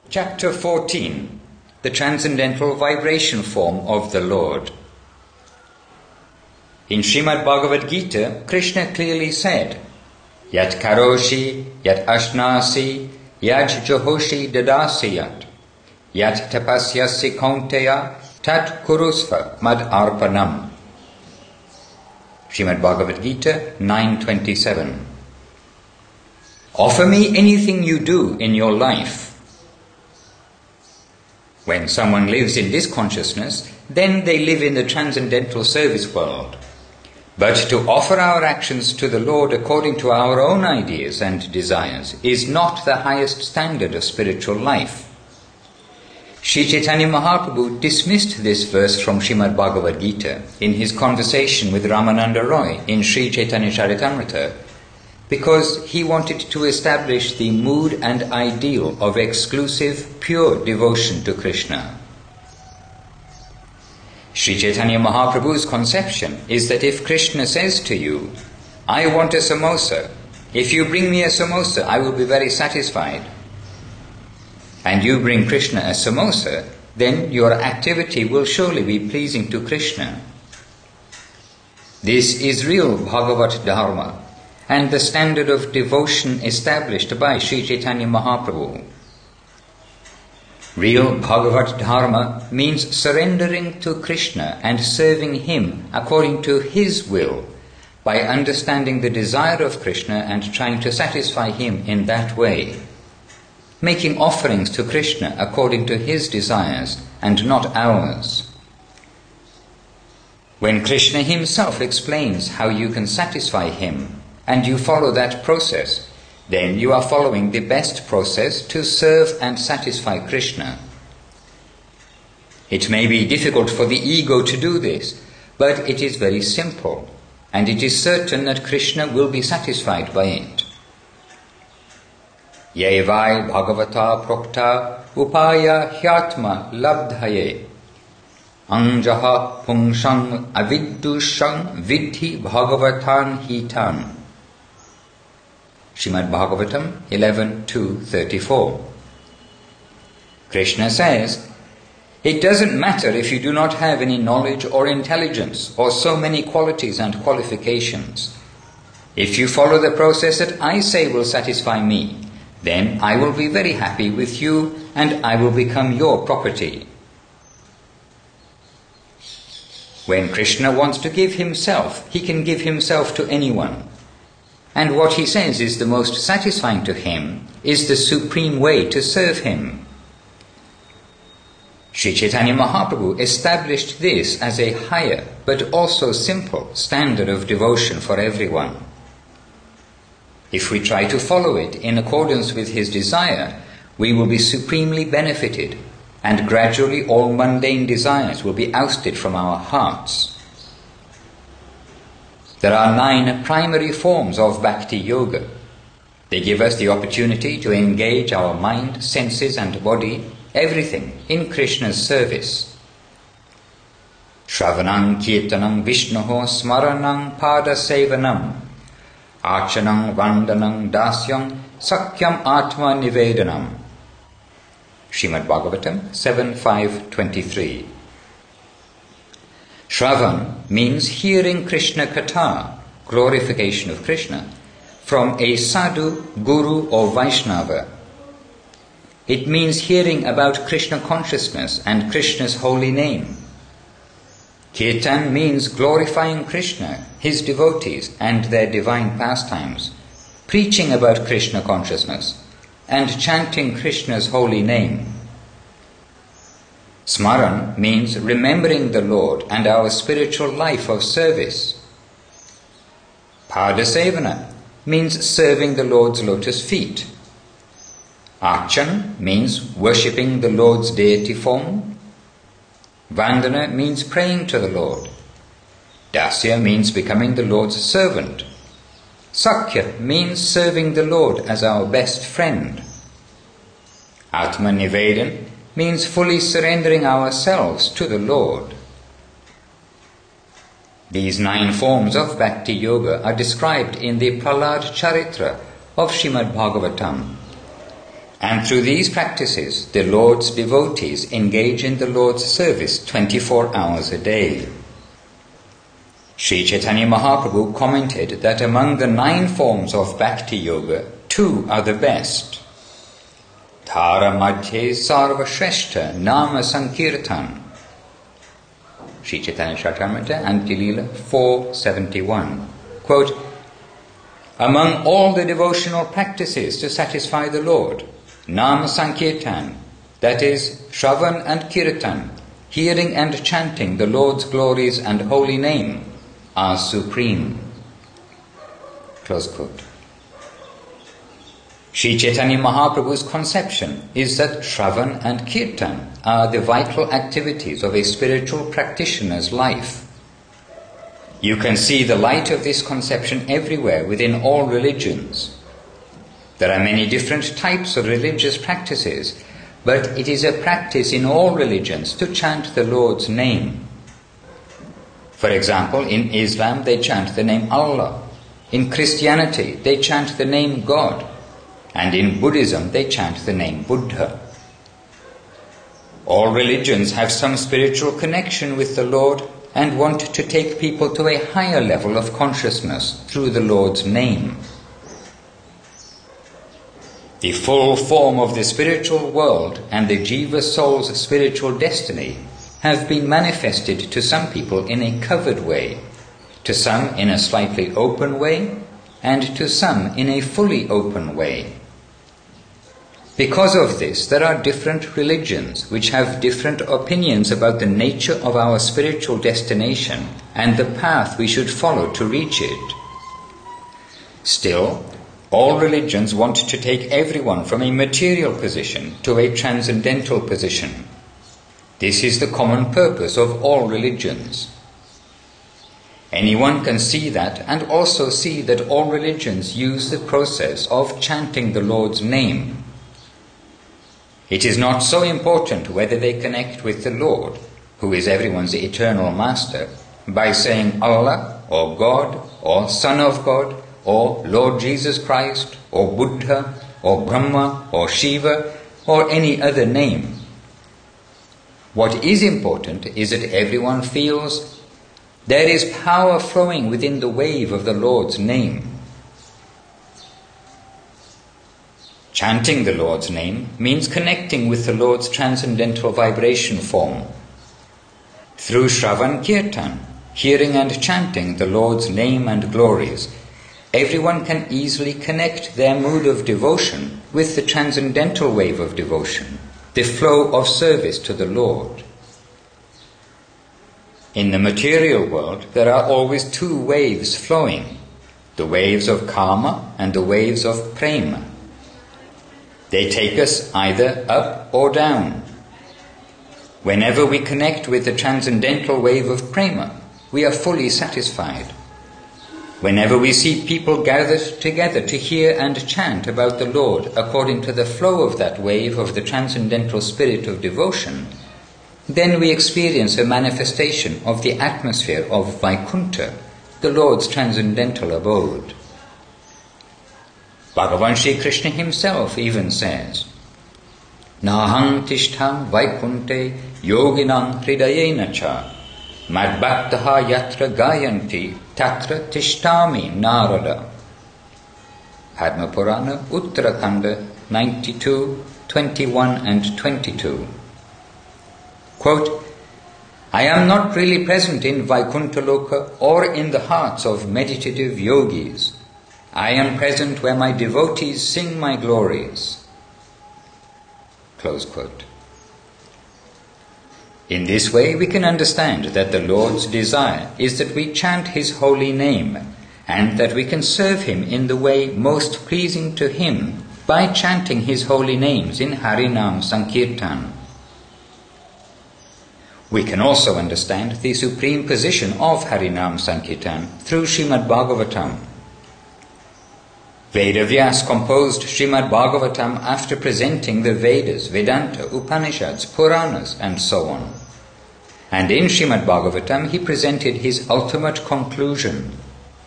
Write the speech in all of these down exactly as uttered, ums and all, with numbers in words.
Chapter fourteen. The Transcendental Vibration Form of the Lord. In Srimad Bhagavad Gita, Krishna clearly said, Yat karoshi, yat ashnasi, yat johoshi dadasi yat, yat tapasyasi kaunteya, tat kurusva mad arpanam. Srimad Bhagavad Gita nine twenty-seven. Offer me anything you do in your life. When someone lives in this consciousness, then they live in the transcendental service world. But to offer our actions to the Lord according to our own ideas and desires is not the highest standard of spiritual life. Sri Chaitanya Mahaprabhu dismissed this verse from Srimad Bhagavad Gita in his conversation with Ramananda Roy in Sri Chaitanya Charitamrita, because he wanted to establish the mood and ideal of exclusive, pure devotion to Krishna. Sri Chaitanya Mahaprabhu's conception is that if Krishna says to you, I want a samosa, if you bring me a samosa, I will be very satisfied, and you bring Krishna a samosa, then your activity will surely be pleasing to Krishna. This is real Bhagavat Dharma, and the standard of devotion established by Sri Chaitanya Mahaprabhu. Real Bhagavat Dharma means surrendering to Krishna and serving Him according to His will, by understanding the desire of Krishna and trying to satisfy Him in that way, making offerings to Krishna according to His desires and not ours. When Krishna Himself explains how you can satisfy Him, and you follow that process, then you are following the best process to serve and satisfy Krishna. It may be difficult for the ego to do this, but it is very simple, and it is certain that Krishna will be satisfied by it. Ye vai bhagavata prokta upaya hyatma labdhaye anjaha pungsang avidushang vidhi bhagavatan hitan. Srimad Bhagavatam eleven two thirty-four. Krishna says, it doesn't matter if you do not have any knowledge or intelligence or so many qualities and qualifications. If you follow the process that I say will satisfy me, then I will be very happy with you and I will become your property. When Krishna wants to give himself, he can give himself to anyone. And what he says is the most satisfying to him is the supreme way to serve him. Sri Chaitanya Mahaprabhu established this as a higher but also simple standard of devotion for everyone. If we try to follow it in accordance with his desire, we will be supremely benefited, and gradually all mundane desires will be ousted from our hearts. There are nine primary forms of Bhakti Yoga. They give us the opportunity to engage our mind, senses and body, everything, in Krishna's service. Shravanam Kirtanam Vishnoho Smaranam Pada Sevanam Archanam Vandanam Dasyam Sakyam Atma Nivedanam. Srimad Bhagavatam seven five twenty-three. Shravan means hearing Krishna Katha, glorification of Krishna, from a sadhu, guru or Vaishnava. It means hearing about Krishna consciousness and Krishna's holy name. Kirtan means glorifying Krishna, his devotees and their divine pastimes, preaching about Krishna consciousness and chanting Krishna's holy name. Smaran means remembering the Lord and our spiritual life of service. Padasevana means serving the Lord's lotus feet. Archan means worshipping the Lord's deity form. Vandana means praying to the Lord. Dasya means becoming the Lord's servant. Sakya means serving the Lord as our best friend. Atma Nivedan means fully surrendering ourselves to the Lord. These nine forms of Bhakti Yoga are described in the Prahlad Charitra of Srimad Bhagavatam. And through these practices, the Lord's devotees engage in the Lord's service twenty-four hours a day. Sri Chaitanya Mahaprabhu commented that among the nine forms of Bhakti Yoga, two are the best. Thara Madhye Sarva Shrestha Nama Sankirtan. Sri Chaitanya Charitamrita, Antya-lila four seventy-one. Quote, among all the devotional practices to satisfy the Lord, Nama Sankirtan, that is, Shravan and Kirtan, hearing and chanting the Lord's glories and holy name, are supreme. Close quote. Sri Chaitanya Mahaprabhu's conception is that Shravan and Kirtan are the vital activities of a spiritual practitioner's life. You can see the light of this conception everywhere within all religions. There are many different types of religious practices, but it is a practice in all religions to chant the Lord's name. For example, in Islam they chant the name Allah. In Christianity they chant the name God. And in Buddhism they chant the name Buddha. All religions have some spiritual connection with the Lord and want to take people to a higher level of consciousness through the Lord's name. The full form of the spiritual world and the Jiva soul's spiritual destiny have been manifested to some people in a covered way, to some in a slightly open way, and to some in a fully open way. Because of this, there are different religions which have different opinions about the nature of our spiritual destination and the path we should follow to reach it. Still, all religions want to take everyone from a material position to a transcendental position. This is the common purpose of all religions. Anyone can see that and also see that all religions use the process of chanting the Lord's name. It is not so important whether they connect with the Lord, who is everyone's eternal master, by saying Allah, or God, or Son of God, or Lord Jesus Christ, or Buddha, or Brahma, or Shiva, or any other name. What is important is that everyone feels there is power flowing within the wave of the Lord's name. Chanting the Lord's name means connecting with the Lord's transcendental vibration form. Through Shravan Kirtan, hearing and chanting the Lord's name and glories, everyone can easily connect their mood of devotion with the transcendental wave of devotion, the flow of service to the Lord. In the material world, there are always two waves flowing, the waves of karma and the waves of prema. They take us either up or down. Whenever we connect with the transcendental wave of prema, we are fully satisfied. Whenever we see people gathered together to hear and chant about the Lord according to the flow of that wave of the transcendental spirit of devotion, then we experience a manifestation of the atmosphere of Vaikuntha, the Lord's transcendental abode. Bhagavan Sri Krishna himself even says, Nahang tishtham vaikunte yoginam hridayena cha madbhaktaha yatra gayanti tatra tishtami narada. Padma Purana, Uttarakanda ninety-two, twenty-one and twenty-two. Quote, I am not really present in Vaikuntha Loka or in the hearts of meditative yogis. I am present where my devotees sing my glories. Close quote. In this way we can understand that the Lord's desire is that we chant His holy name and that we can serve Him in the way most pleasing to Him by chanting His holy names in Harinam Sankirtan. We can also understand the supreme position of Harinam Sankirtan through Srimad Bhagavatam. Vedavyas composed Srimad Bhagavatam after presenting the Vedas, Vedanta, Upanishads, Puranas and so on. And in Srimad Bhagavatam he presented his ultimate conclusion.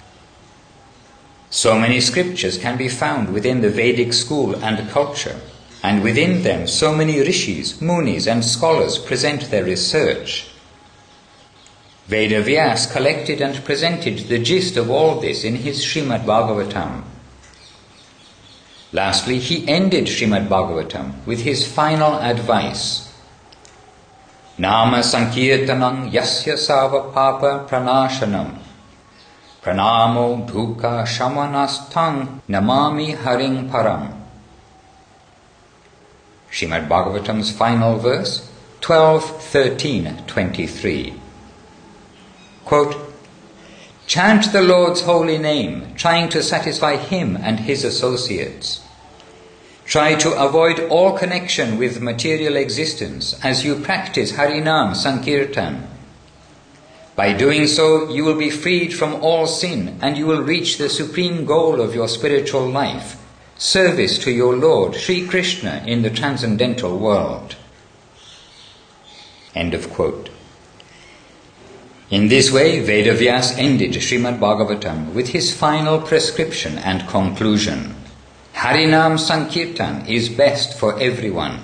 So many scriptures can be found within the Vedic school and culture, and within them so many rishis, munis and scholars present their research. Vedavyas collected and presented the gist of all this in his Srimad Bhagavatam. Lastly, he ended Srimad Bhagavatam with his final advice. Nama Sankirtanam Yasya Sava Papa Pranashanam Pranamo Dukkha Shamanastang Namami Haring Param. Srimad Bhagavatam's final verse, twelve thirteen twenty-three. Quote, chant the Lord's holy name, trying to satisfy Him and His associates. Try to avoid all connection with material existence as you practice Harinam Sankirtan. By doing so, you will be freed from all sin and you will reach the supreme goal of your spiritual life, service to your Lord, Sri Krishna, in the transcendental world. End of quote. In this way, Vedavyas ended Srimad Bhagavatam with his final prescription and conclusion. Harinam Sankirtan is best for everyone.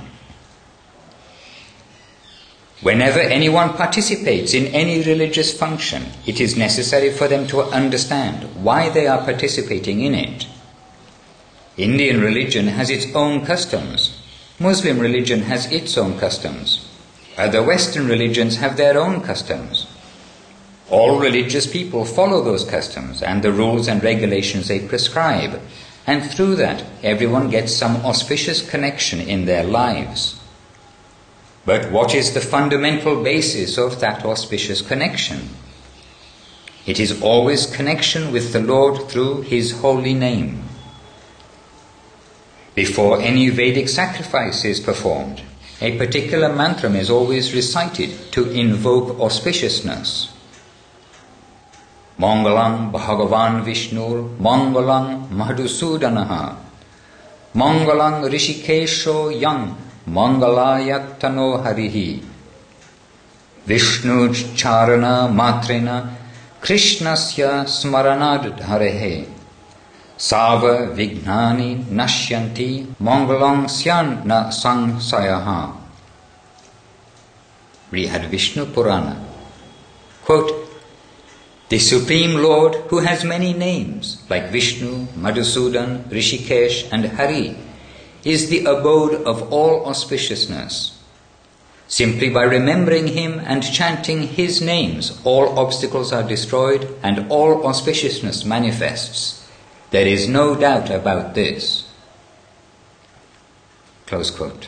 Whenever anyone participates in any religious function, it is necessary for them to understand why they are participating in it. Indian religion has its own customs. Muslim religion has its own customs. Other Western religions have their own customs. All religious people follow those customs and the rules and regulations they prescribe, and through that everyone gets some auspicious connection in their lives. But what is the fundamental basis of that auspicious connection? It is always connection with the Lord through His holy name. Before any Vedic sacrifice is performed, a particular mantra is always recited to invoke auspiciousness. Mangalam Bhagavan Vishnur Mangalam Madhusudanaha Mangalam Rishikesho Yang Mangalayatano Harihi Vishnu Charana Matrena Krishnasya Smaranad Harehe Sava Vignani Nashyanti Mangalam Syan Na Sangsayaha. Brihad Vishnu Purana. Quote, the Supreme Lord, who has many names, like Vishnu, Madhusudan, Rishikesh and Hari, is the abode of all auspiciousness. Simply by remembering Him and chanting His names, all obstacles are destroyed and all auspiciousness manifests. There is no doubt about this. Close quote.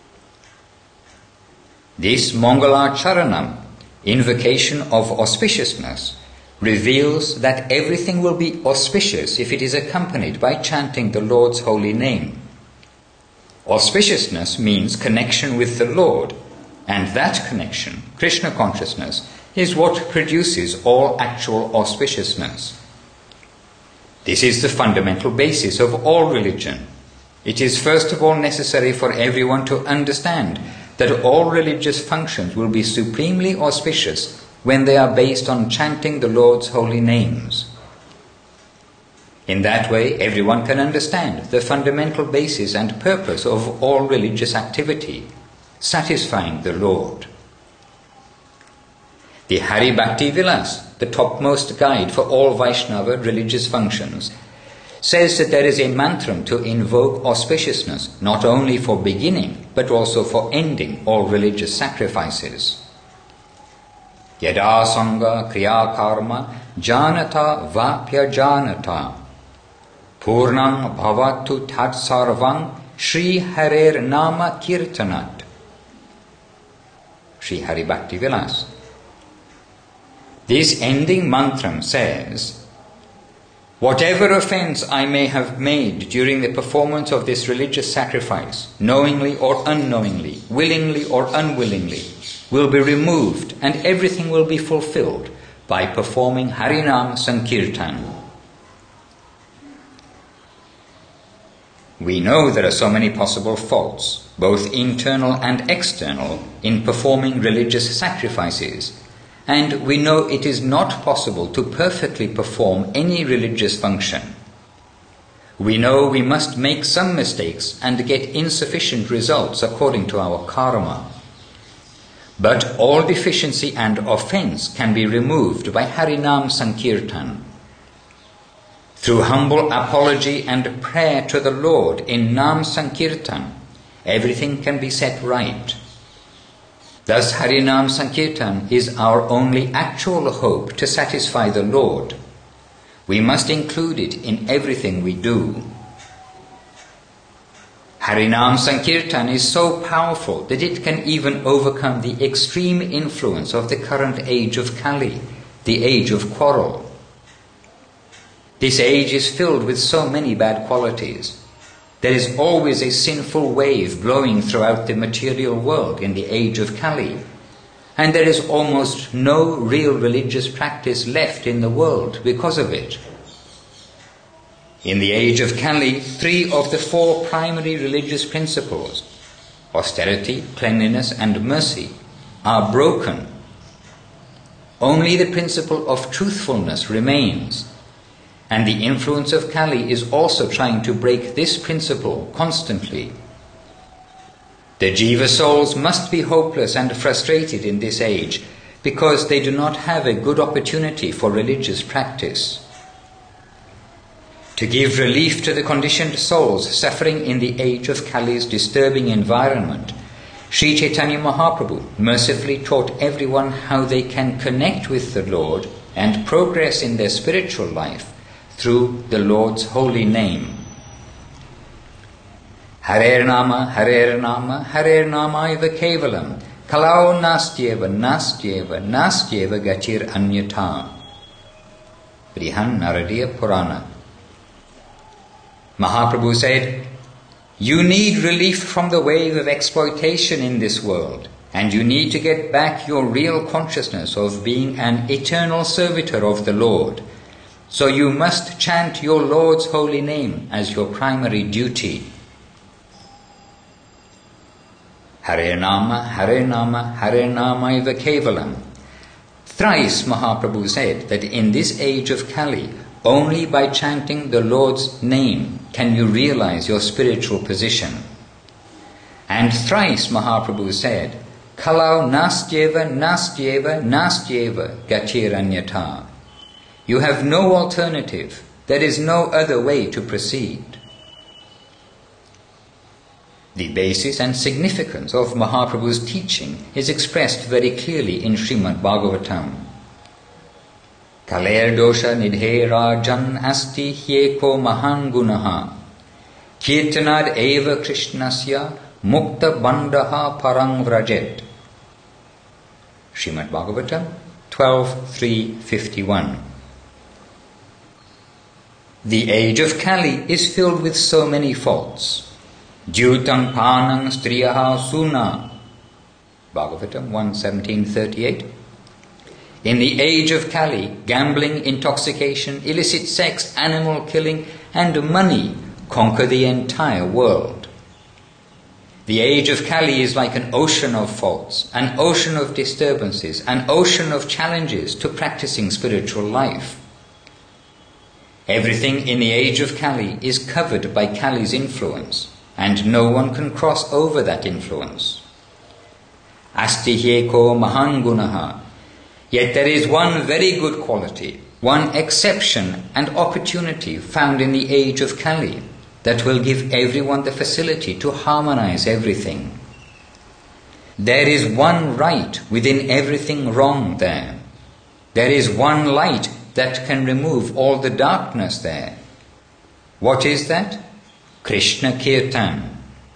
This Mangala Charanam, invocation of auspiciousness, reveals that everything will be auspicious if it is accompanied by chanting the Lord's holy name. Auspiciousness means connection with the Lord, and that connection, Krishna consciousness, is what produces all actual auspiciousness. This is the fundamental basis of all religion. It is first of all necessary for everyone to understand that all religious functions will be supremely auspicious when they are based on chanting the Lord's holy names. In that way, everyone can understand the fundamental basis and purpose of all religious activity, satisfying the Lord. The Hari Bhakti Vilas, the topmost guide for all Vaishnava religious functions, says that there is a mantram to invoke auspiciousness not only for beginning but also for ending all religious sacrifices. Yada sangha kriya karma janata vapya janata purnam bhavatu tat sarvam Shri Harer Nama Kirtanat. Shri Hari Bhakti Vilas. This ending mantram says, whatever offense I may have made during the performance of this religious sacrifice, knowingly or unknowingly, willingly or unwillingly, will be removed and everything will be fulfilled by performing Harinam Sankirtan. We know there are so many possible faults, both internal and external, in performing religious sacrifices, and we know it is not possible to perfectly perform any religious function. We know we must make some mistakes and get insufficient results according to our karma. But all deficiency and offense can be removed by Harinam Sankirtan. Through humble apology and prayer to the Lord in Nam Sankirtan, everything can be set right. Thus Harinam Sankirtan is our only actual hope to satisfy the Lord. We must include it in everything we do. Harinam Sankirtan is so powerful that it can even overcome the extreme influence of the current age of Kali, the age of quarrel. This age is filled with so many bad qualities. There is always a sinful wave blowing throughout the material world in the age of Kali, and there is almost no real religious practice left in the world because of it. In the age of Kali, three of the four primary religious principles, austerity, cleanliness, and mercy, are broken. Only the principle of truthfulness remains, and the influence of Kali is also trying to break this principle constantly. The Jiva souls must be hopeless and frustrated in this age because they do not have a good opportunity for religious practice. To give relief to the conditioned souls suffering in the age of Kali's disturbing environment, Sri Chaitanya Mahaprabhu mercifully taught everyone how they can connect with the Lord and progress in their spiritual life through the Lord's holy name. Harer Nama, Harer Nama, Harer Nama iva kevalam, kalau nastyeva, nastyeva, nastyeva gachir anyata. Brihan Naradiya Purana. Mahaprabhu said, you need relief from the wave of exploitation in this world, and you need to get back your real consciousness of being an eternal servitor of the Lord. So you must chant your Lord's holy name as your primary duty. Hare Nama, Hare Nama, Hare Nama iva kevalam. Thrice Mahaprabhu said that in this age of Kali, only by chanting the Lord's name can you realize your spiritual position. And thrice Mahaprabhu said, Kalau nastyeva, nastyeva, nastyeva gatiranyata. You have no alternative. There is no other way to proceed. The basis and significance of Mahaprabhu's teaching is expressed very clearly in Srimad Bhagavatam. Kaler dosha nidhe rajan asti hyeko mahan gunaha kirtanad eva krishnasya mukta bandaha parang vrajet. Srimad Bhagavatam twelve three fifty-one. The age of Kali is filled with so many faults. Dhyutam panang striyaha suna. Bhagavatam one seventeen thirty-eight. In the age of Kali, gambling, intoxication, illicit sex, animal killing, and money conquer the entire world. The age of Kali is like an ocean of faults, an ocean of disturbances, an ocean of challenges to practicing spiritual life. Everything in the age of Kali is covered by Kali's influence, and no one can cross over that influence. Asti hyeko mahan gunaha. Yet there is one very good quality, one exception and opportunity found in the age of Kali that will give everyone the facility to harmonize everything. There is one right within everything wrong there. There is one light that can remove all the darkness there. What is that? Krishna Kirtan.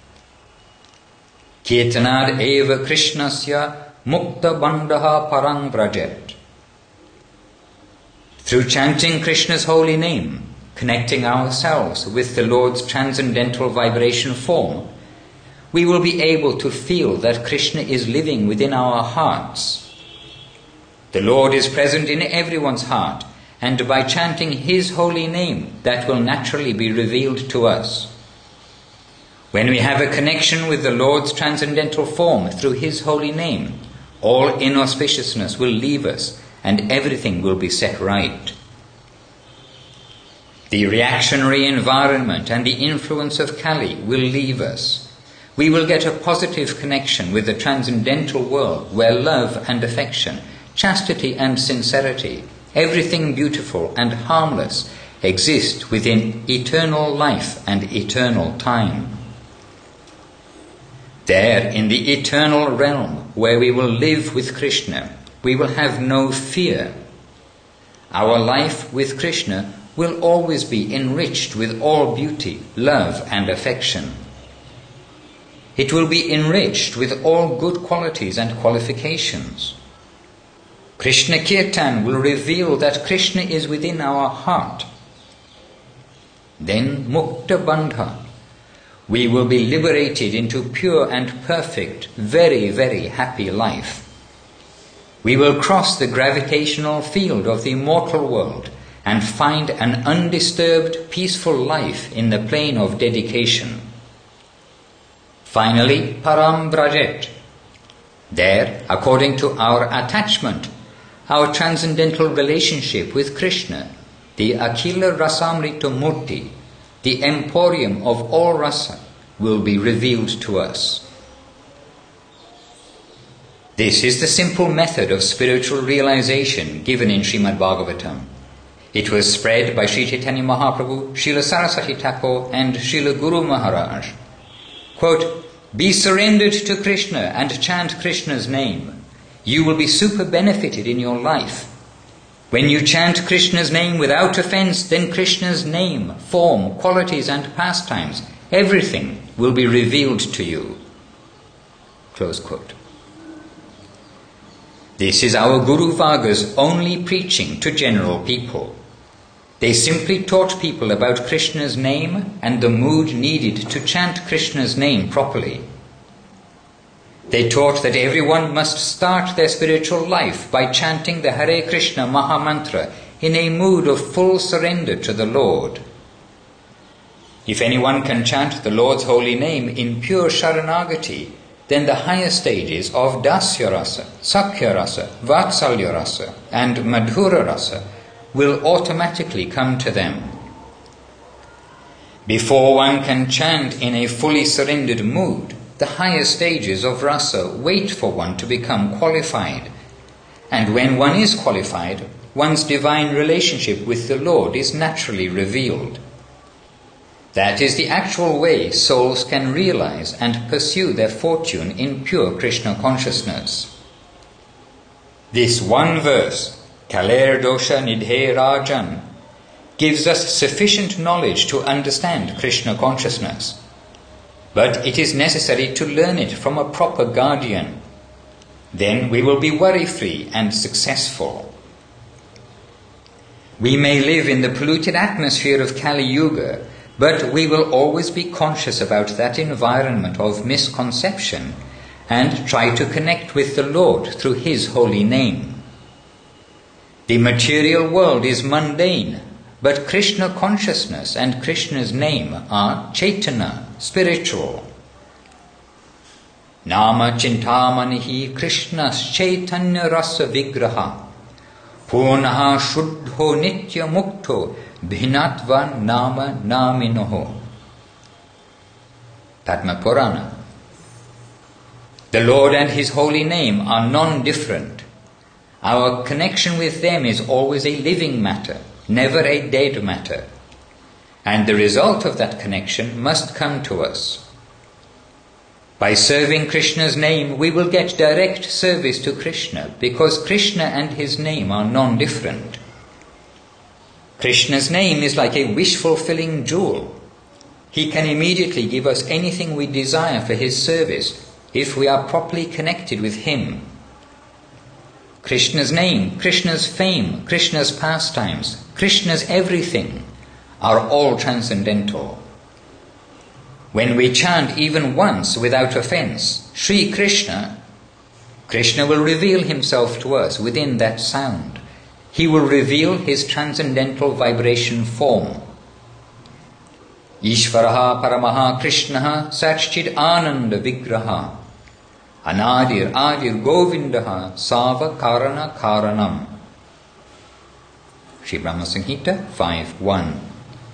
Kirtanad eva Krishnasya mukta bandaha parang vrajet. Through chanting Krishna's holy name, connecting ourselves with the Lord's transcendental vibration form, we will be able to feel that Krishna is living within our hearts. The Lord is present in everyone's heart, and by chanting His holy name, that will naturally be revealed to us. When we have a connection with the Lord's transcendental form through His holy name, all inauspiciousness will leave us, and everything will be set right. The reactionary environment and the influence of Kali will leave us. We will get a positive connection with the transcendental world where love and affection, chastity and sincerity, everything beautiful and harmless exist within eternal life and eternal time. There, in the eternal realm where we will live with Krishna, we will have no fear. Our life with Krishna will always be enriched with all beauty, love and affection. It will be enriched with all good qualities and qualifications. Krishna Kirtan will reveal that Krishna is within our heart. Then Mukta Bandha, we will be liberated into pure and perfect, very, very happy life. We will cross the gravitational field of the immortal world and find an undisturbed, peaceful life in the plane of dedication. Finally, Param Brajet. There, according to our attachment, our transcendental relationship with Krishna, the Akhila Rasamrita Murti, the emporium of all rasa, will be revealed to us. This is the simple method of spiritual realization given in Srimad Bhagavatam. It was spread by Sri Chaitanya Mahaprabhu, Srila Saraswati Thakur and Srila Guru Maharaj. Quote, "Be surrendered to Krishna and chant Krishna's name. You will be super benefited in your life. When you chant Krishna's name without offense, then Krishna's name, form, qualities and pastimes, everything will be revealed to you." Close quote. This is our Guru Varga's only preaching to general people. They simply taught people about Krishna's name and the mood needed to chant Krishna's name properly. They taught that everyone must start their spiritual life by chanting the Hare Krishna Maha Mantra in a mood of full surrender to the Lord. If anyone can chant the Lord's holy name in pure Sharanagati, then the higher stages of Dasya Rasa, Sakhya Rasa, Vatsalya Rasa and Madhura Rasa will automatically come to them. Before one can chant in a fully surrendered mood, the higher stages of rasa wait for one to become qualified. And when one is qualified, one's divine relationship with the Lord is naturally revealed. That is the actual way souls can realize and pursue their fortune in pure Krishna consciousness. This one verse, Kaler Dosha Nidhe Rajan, gives us sufficient knowledge to understand Krishna consciousness. But it is necessary to learn it from a proper guardian. Then we will be worry-free and successful. We may live in the polluted atmosphere of Kali Yuga, but we will always be conscious about that environment of misconception and try to connect with the Lord through His holy name. The material world is mundane, but Krishna consciousness and Krishna's name are Chaitanya, spiritual. Nama Chintamanihi Krishnas Chaitanya Rasa Vigraha Punaha Shuddho Nitya Mukto Bhinatva Nama Naminoho. Padma Purana. The Lord and His holy name are non-different. Our connection with them is always a living matter, never a dead matter. And the result of that connection must come to us. By serving Krishna's name, we will get direct service to Krishna, because Krishna and His name are non-different. Krishna's name is like a wish-fulfilling jewel. He can immediately give us anything we desire for His service, if we are properly connected with Him. Krishna's name, Krishna's fame, Krishna's pastimes, Krishna's everything are all transcendental. When we chant even once without offense, Sri Krishna, Krishna will reveal Himself to us within that sound. He will reveal His transcendental vibration form. Ishvaraha Paramaha Krishnaha Satchid Ananda Vigraha Anadir Adir Govindaha Sava Karana Karanam. Sri Brahma Samhita five one.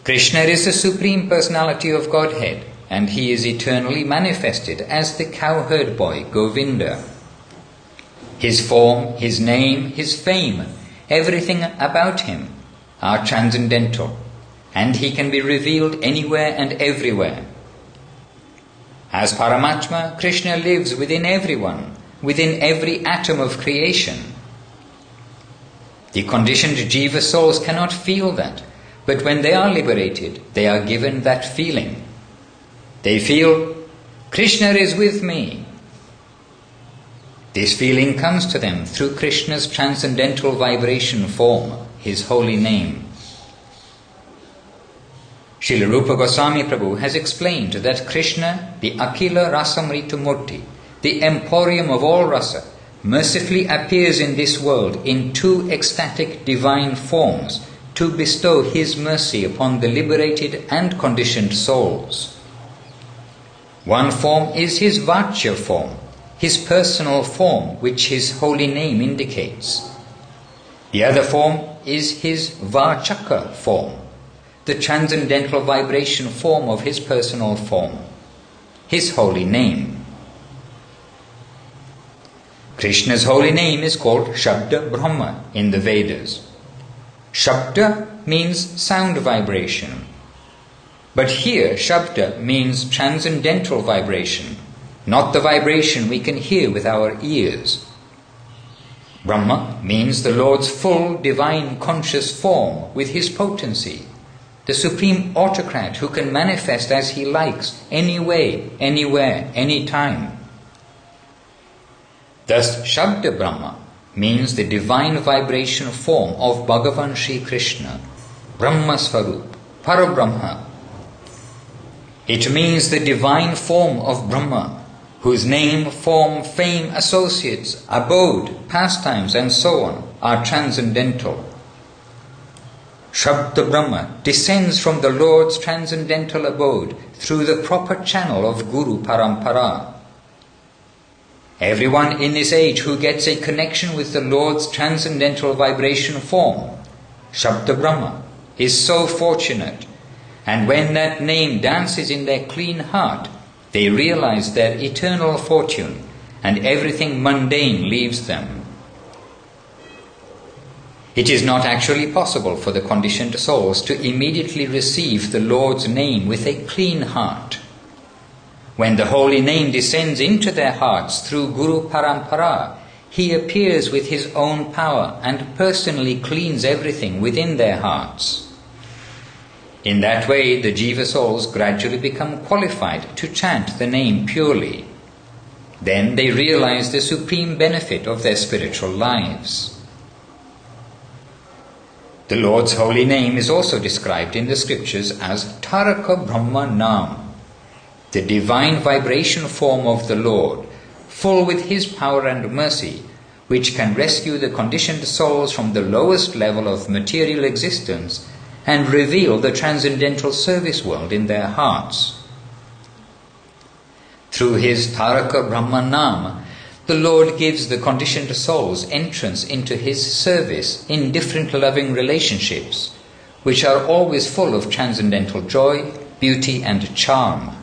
Krishna is the Supreme Personality of Godhead, and he is eternally manifested as the cowherd boy Govinda. His form, his name, his fame, everything about him are transcendental, and he can be revealed anywhere and everywhere. As Paramatma, Krishna lives within everyone, within every atom of creation. The conditioned jiva souls cannot feel that, but when they are liberated, they are given that feeling. They feel, Krishna is with me. This feeling comes to them through Krishna's transcendental vibration form, his holy name. Srila Rupa Goswami Prabhu has explained that Krishna, the Akila Rasamrita Murti, the emporium of all rasa, mercifully appears in this world in two ecstatic divine forms to bestow his mercy upon the liberated and conditioned souls. One form is his Vachya form, his personal form which his holy name indicates. The other form is his Vachaka form, the transcendental vibration form of his personal form, his holy name. Krishna's holy name is called Shabda Brahma in the Vedas. Shabda means sound vibration. But here Shabda means transcendental vibration, not the vibration we can hear with our ears. Brahma means the Lord's full divine conscious form with his potency, the supreme autocrat who can manifest as he likes, any way, anywhere, any time. Thus, Shabda Brahma means the divine vibration form of Bhagavan Sri Krishna, Brahma Svarup, Parabrahma. It means the divine form of Brahma, whose name, form, fame, associates, abode, pastimes, and so on are transcendental. Shabda Brahma descends from the Lord's transcendental abode through the proper channel of Guru Parampara. Everyone in this age who gets a connection with the Lord's transcendental vibration form, Shabda Brahma, is so fortunate, and when that name dances in their clean heart, they realize their eternal fortune, and everything mundane leaves them. It is not actually possible for the conditioned souls to immediately receive the Lord's name with a clean heart. When the holy name descends into their hearts through Guru Parampara, he appears with his own power and personally cleans everything within their hearts. In that way, the jiva souls gradually become qualified to chant the name purely. Then they realize the supreme benefit of their spiritual lives. The Lord's holy name is also described in the scriptures as Taraka Brahma Nam, the divine vibration form of the Lord, full with his power and mercy, which can rescue the conditioned souls from the lowest level of material existence and reveal the transcendental service world in their hearts. Through his Taraka Brahma Nam, the Lord gives the conditioned souls entrance into his service in different loving relationships, which are always full of transcendental joy, beauty, and charm.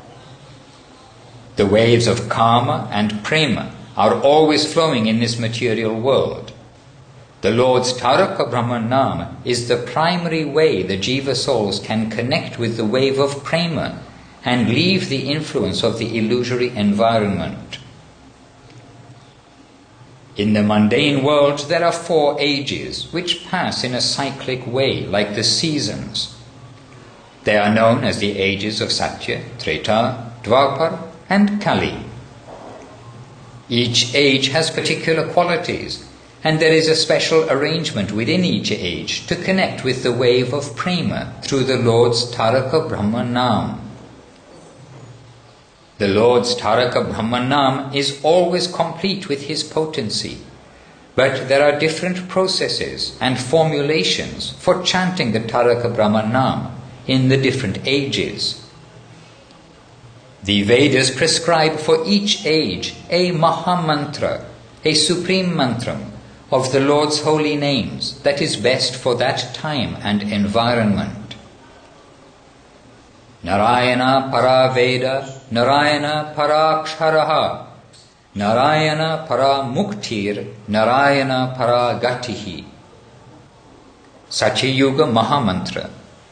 The waves of karma and prema are always flowing in this material world. The Lord's Taraka Brahma Nam is the primary way the jiva souls can connect with the wave of prema and leave the influence of the illusory environment. In the mundane world there are four ages which pass in a cyclic way like the seasons. They are known as the ages of Satya, Treta, Dwapar, and Kali. Each age has particular qualities, and there is a special arrangement within each age to connect with the wave of prema through the Lord's Taraka Brahma Nam. The Lord's Taraka Brahma Nam is always complete with his potency, but there are different processes and formulations for chanting the Taraka Brahma Nam in the different ages. The Vedas prescribe for each age a Maha Mantra, a supreme mantram of the Lord's holy names that is best for that time and environment. Narayana para Veda, Narayana para Ksharaha, Narayana para Muktir, Narayana para Gatihi. Satyayuga Mahamantra.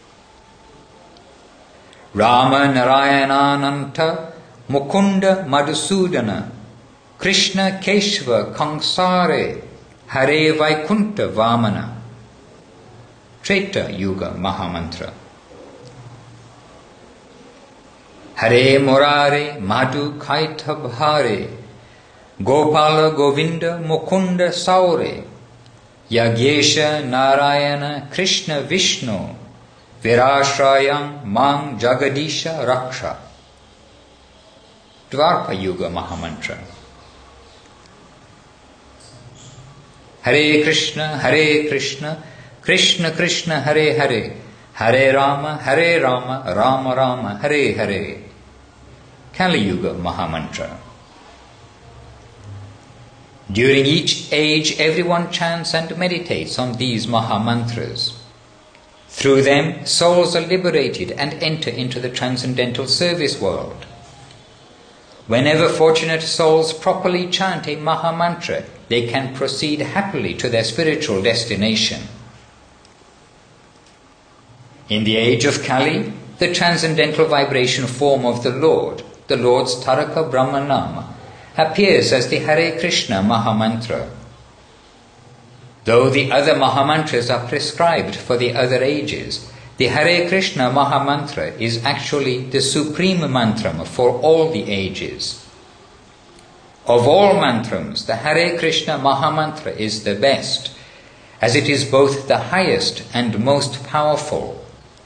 Rama Narayanananta Mukunda Madhusudana Krishna Keshava Kangsare Hare Vaikunta Vamana. Treta Yuga Mahamantra. Hare Murare Madhu Kaitabhare Gopala Govinda Mukunda Saure Yagyesha Narayana Krishna Vishnu Virashrayam Mang Jagadisha Raksha. Dvarpa Yuga Mahamantra. Hare Krishna, Hare Krishna, Krishna Krishna, Hare Hare, Hare Rama, Hare Rama, Rama Rama, Hare Hare. Kali Yuga Mahamantra. During each age, everyone chants and meditates on these Mahamantras. Through them, souls are liberated and enter into the transcendental service world. Whenever fortunate souls properly chant a Mahamantra, they can proceed happily to their spiritual destination. In the age of Kali, the transcendental vibration form of the Lord, the Lord's Taraka Brahmanama, appears as the Hare Krishna Mahamantra. Though the other Mahamantras are prescribed for the other ages, the Hare Krishna Mahamantra is actually the supreme mantram for all the ages. Of all mantrams, the Hare Krishna Mahamantra is the best, as it is both the highest and most powerful.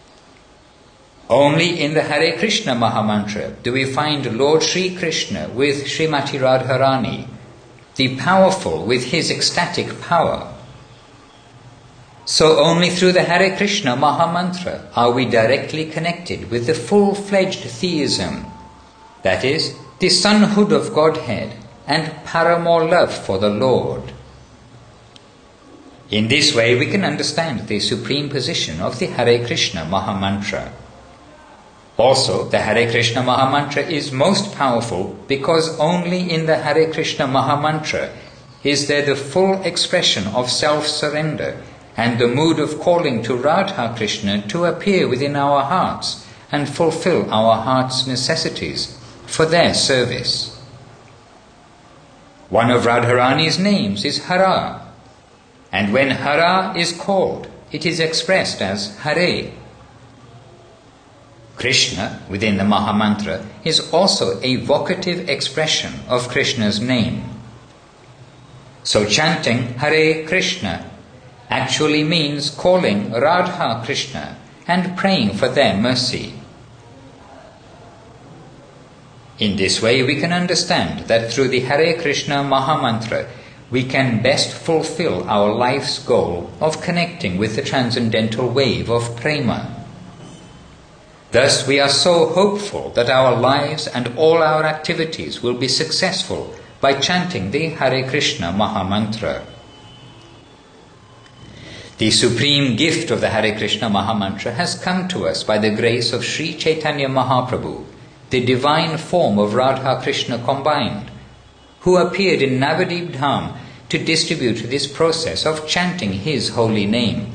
Only in the Hare Krishna Mahamantra do we find Lord Sri Krishna with Srimati Radharani, the powerful with his ecstatic power. So only through the Hare Krishna Mahamantra are we directly connected with the full-fledged theism, that is, the sonhood of Godhead and paramour love for the Lord. In this way we can understand the supreme position of the Hare Krishna Mahamantra. Also, the Hare Krishna Mahamantra is most powerful because only in the Hare Krishna Mahamantra is there the full expression of self-surrender and the mood of calling to Radha Krishna to appear within our hearts and fulfill our heart's necessities for their service. One of Radharani's names is Hara, and when Hara is called, it is expressed as Hare. Krishna, within the Mahamantra, is also a vocative expression of Krishna's name. So chanting Hare Krishna actually means calling Radha Krishna and praying for their mercy. In this way we can understand that through the Hare Krishna Mahamantra we can best fulfill our life's goal of connecting with the transcendental wave of prema. Thus we are so hopeful that our lives and all our activities will be successful by chanting the Hare Krishna Mahamantra. The supreme gift of the Hare Krishna Mahamantra has come to us by the grace of Sri Chaitanya Mahaprabhu, the divine form of Radha Krishna combined, who appeared in Navadip Dham to distribute this process of chanting his holy name.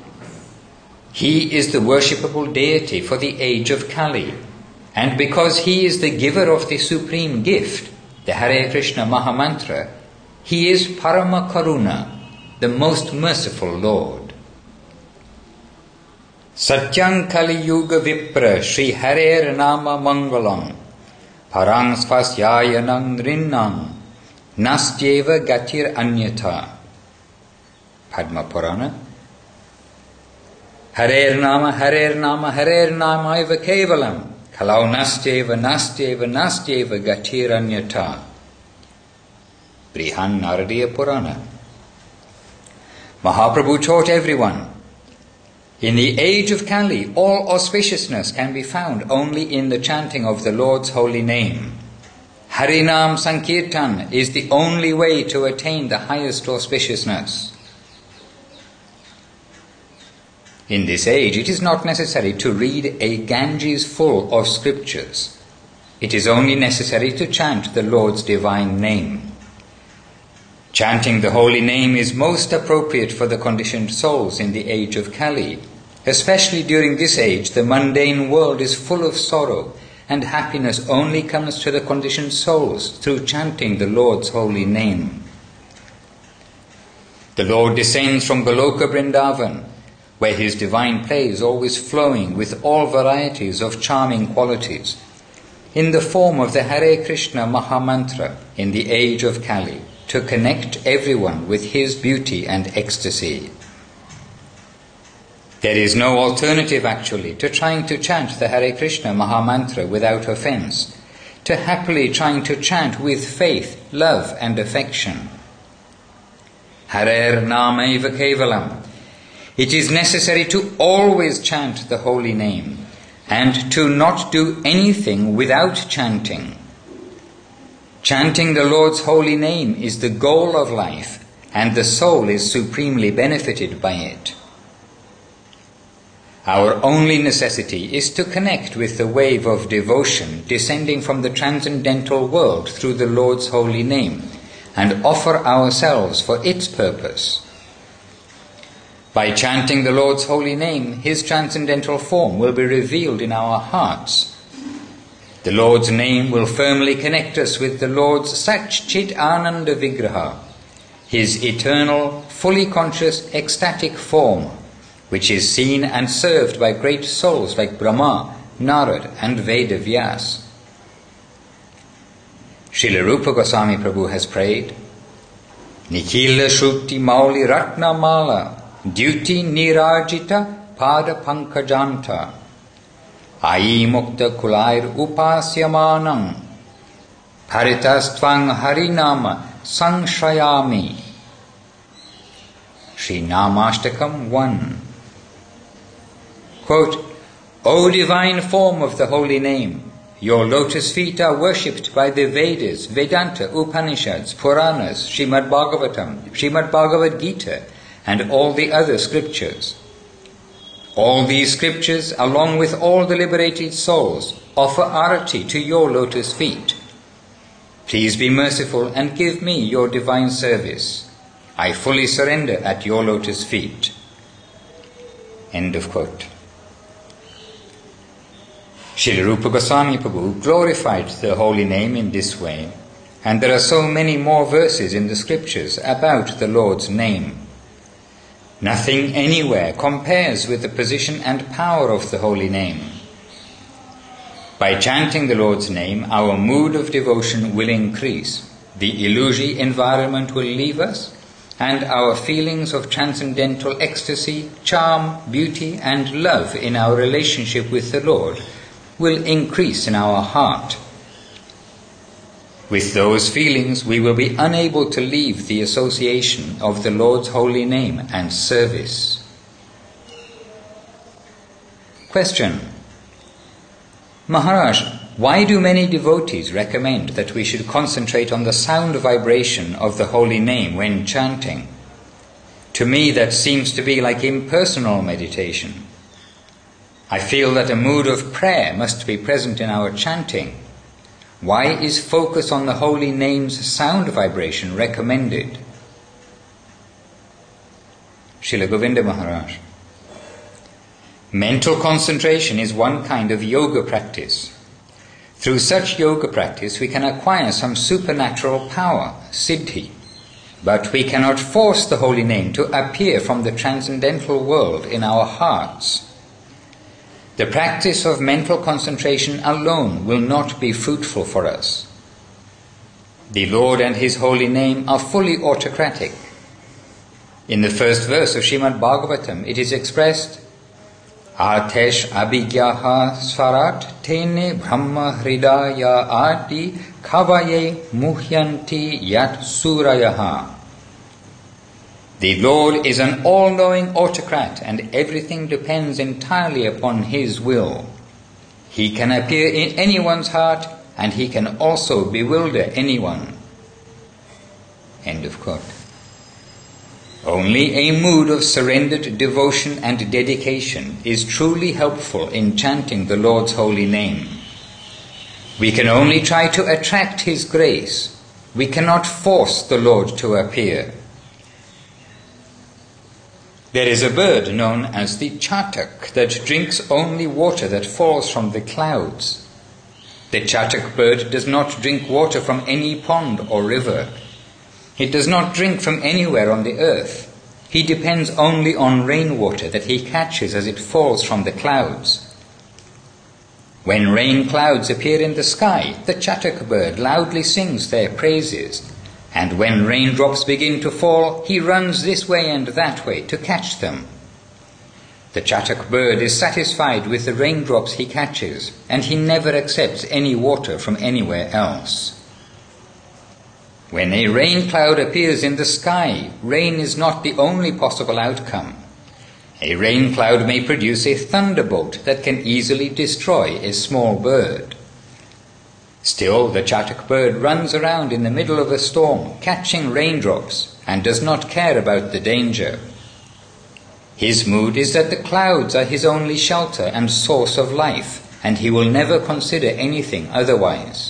He is the worshipable deity for the age of Kali, and because he is the giver of the supreme gift, the Hare Krishna Mahamantra, he is Parama Karuna, the most merciful Lord. Satyam Kali Yuga Vipra Shri Harer Nama Mangalam Parang Svasyayanam Rinnam Nastyeva Gatir Anyata. Padma Purana. Harer Nama, Harer Nama, Harer Nama Eva Kevalam Kalau Nastyeva, Nastyeva, Nastyeva Gatir Anyata. Brihan Naradiya Purana. Mahaprabhu taught everyone, in the age of Kali, all auspiciousness can be found only in the chanting of the Lord's holy name. Harinam Sankirtan is the only way to attain the highest auspiciousness. In this age, it is not necessary to read a Ganges full of scriptures. It is only necessary to chant the Lord's divine name. Chanting the holy name is most appropriate for the conditioned souls in the age of Kali. Especially during this age, the mundane world is full of sorrow, and happiness only comes to the conditioned souls through chanting the Lord's holy name. The Lord descends from Goloka Vrindavan, where his divine play is always flowing with all varieties of charming qualities, in the form of the Hare Krishna Mahamantra in the age of Kali, to connect everyone with his beauty and ecstasy. There is no alternative actually to trying to chant the Hare Krishna Mahamantra without offense, to happily trying to chant with faith, love and affection. Harer Namaiva Kevalam. It is necessary to always chant the holy name, and to not do anything without chanting. Chanting the Lord's holy name is the goal of life, and the soul is supremely benefited by it. Our only necessity is to connect with the wave of devotion descending from the transcendental world through the Lord's holy name, and offer ourselves for its purpose. By chanting the Lord's holy name, his transcendental form will be revealed in our hearts. The Lord's name will firmly connect us with the Lord's Sat Chit Ananda Vigraha, his eternal, fully conscious, ecstatic form, which is seen and served by great souls like Brahma, Narad and Veda Vyas. Srila Rupa Goswami Prabhu has prayed, Nikhila Shruti Mauli Ratna Mala Duty Nirajita Pada Pankajanta Ai Mukta Kulair Upasyamanam Paritastvang Harinama Sangshrayami. Sri Namashtakam one. Quote, O divine form of the holy name, your lotus feet are worshipped by the Vedas, Vedanta, Upanishads, Puranas, Srimad Bhagavatam, Srimad Bhagavad Gita, and all the other scriptures. All these scriptures, along with all the liberated souls, offer arati to your lotus feet. Please be merciful and give me your divine service. I fully surrender at your lotus feet. End of quote. Srila Rupa Goswami Prabhu glorified the holy name in this way, and there are so many more verses in the scriptures about the Lord's name. Nothing anywhere compares with the position and power of the holy name. By chanting the Lord's name, our mood of devotion will increase, the illusory environment will leave us, and our feelings of transcendental ecstasy, charm, beauty, and love in our relationship with the Lord will increase in our heart. With those feelings, we will be unable to leave the association of the Lord's holy name and service. Question. Maharaj, why do many devotees recommend that we should concentrate on the sound vibration of the holy name when chanting? To me, that seems to be like impersonal meditation. I feel that a mood of prayer must be present in our chanting. Why is focus on the holy name's sound vibration recommended? Srila Govinda Maharaj. Mental concentration is one kind of yoga practice. Through such yoga practice, we can acquire some supernatural power, siddhi. But we cannot force the holy name to appear from the transcendental world in our hearts. The practice of mental concentration alone will not be fruitful for us. The Lord and His holy name are fully autocratic. In the first verse of Srimad Bhagavatam, it is expressed, Atesh abhigyaha swarat tene brahma hridaya adi kavaye muhyanti yat surayaha. The Lord is an all-knowing autocrat, and everything depends entirely upon His will. He can appear in anyone's heart, and He can also bewilder anyone. End of quote. Only a mood of surrendered devotion and dedication is truly helpful in chanting the Lord's holy name. We can only try to attract His grace. We cannot force the Lord to appear. There is a bird known as the chatak that drinks only water that falls from the clouds. The chatak bird does not drink water from any pond or river. It does not drink from anywhere on the earth. He depends only on rainwater that he catches as it falls from the clouds. When rain clouds appear in the sky, the chatak bird loudly sings their praises, and when raindrops begin to fall, he runs this way and that way to catch them. The chatak bird is satisfied with the raindrops he catches, and he never accepts any water from anywhere else. When a rain cloud appears in the sky, rain is not the only possible outcome. A rain cloud may produce a thunderbolt that can easily destroy a small bird. Still, the chatak bird runs around in the middle of a storm, catching raindrops, and does not care about the danger. His mood is that the clouds are his only shelter and source of life, and he will never consider anything otherwise.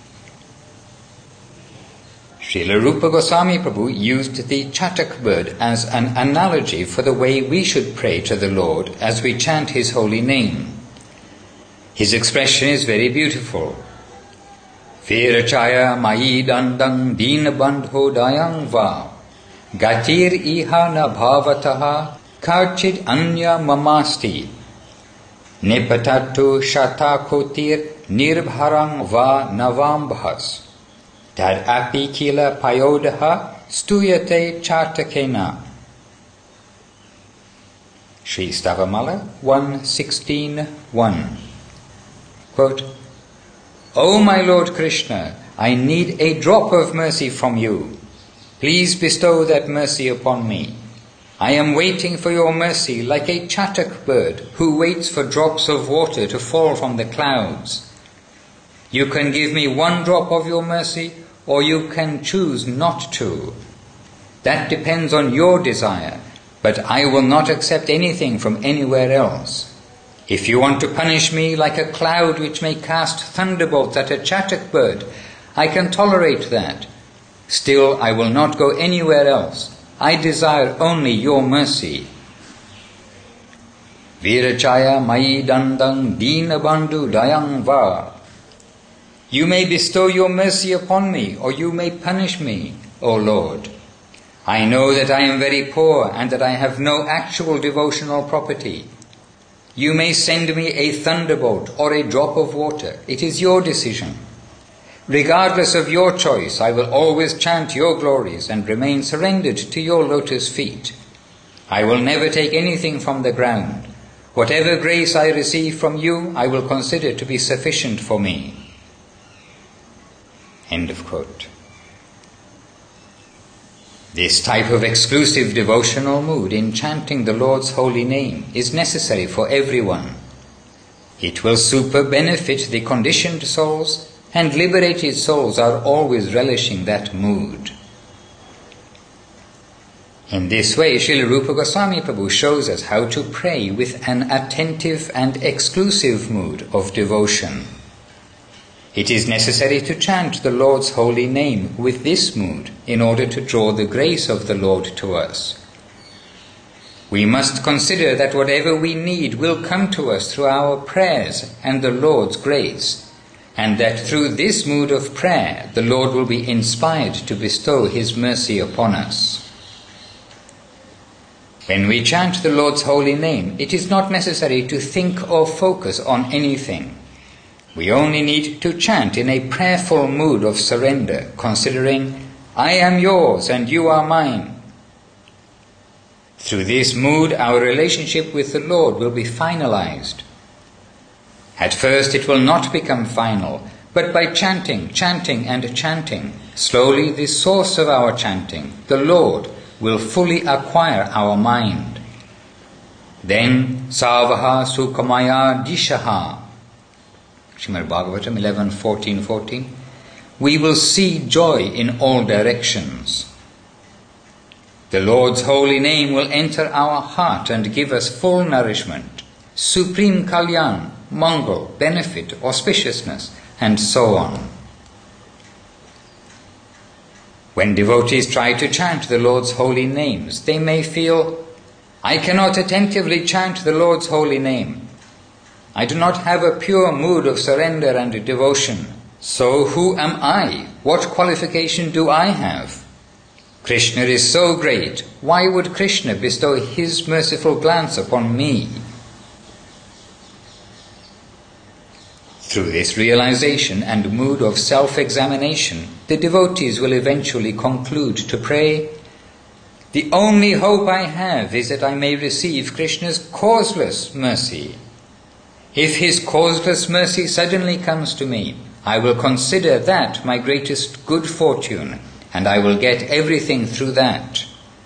Srila Rupa Goswami Prabhu used the chatak bird as an analogy for the way we should pray to the Lord as we chant His holy name. His expression is very beautiful. Virachaya mayi dandang dinabandho dayang va gatir iha na bhavataha karchid anya mamasti nepatatu shatakotir nirbharang va navambhas Tad api kila payodaha stuyate chartakena. Sri Stavamala one sixteen one. Quote, O my Lord Krishna, I need a drop of mercy from you. Please bestow that mercy upon me. I am waiting for your mercy like a chatak bird who waits for drops of water to fall from the clouds. You can give me one drop of your mercy, or you can choose not to. That depends on your desire, but I will not accept anything from anywhere else. If you want to punish me like a cloud which may cast thunderbolts at a chatak bird, I can tolerate that. Still, I will not go anywhere else. I desire only your mercy. Virachaya mayi dandang dinabandhu dayang va. You may bestow your mercy upon me, or you may punish me, O Lord. I know that I am very poor and that I have no actual devotional property. You may send me a thunderbolt or a drop of water. It is your decision. Regardless of your choice, I will always chant your glories and remain surrendered to your lotus feet. I will never take anything from the ground. Whatever grace I receive from you, I will consider to be sufficient for me. End of quote. This type of exclusive devotional mood in chanting the Lord's holy name is necessary for everyone. It will super benefit the conditioned souls, and liberated souls are always relishing that mood. In this way, Srila Rupa Goswami Prabhu shows us how to pray with an attentive and exclusive mood of devotion. It is necessary to chant the Lord's holy name with this mood in order to draw the grace of the Lord to us. We must consider that whatever we need will come to us through our prayers and the Lord's grace, and that through this mood of prayer the Lord will be inspired to bestow His mercy upon us. When we chant the Lord's holy name, it is not necessary to think or focus on anything. We only need to chant in a prayerful mood of surrender, considering, I am yours and you are mine. Through this mood, our relationship with the Lord will be finalized. At first it will not become final, but by chanting, chanting and chanting, slowly the source of our chanting, the Lord, will fully acquire our mind. Then, Savaha Sukhamaya Dishaha, Srimad Bhagavatam eleven fourteen fourteen, we will see joy in all directions. The Lord's holy name will enter our heart and give us full nourishment, supreme kalyan, mangal, benefit, auspiciousness, and so on. When devotees try to chant the Lord's holy names, they may feel, I cannot attentively chant the Lord's holy name. I do not have a pure mood of surrender and devotion. So who am I? What qualification do I have? Krishna is so great. Why would Krishna bestow his merciful glance upon me? Through this realization and mood of self-examination, the devotees will eventually conclude to pray, the only hope I have is that I may receive Krishna's causeless mercy. If his causeless mercy suddenly comes to me, I will consider that my greatest good fortune, and I will get everything through that.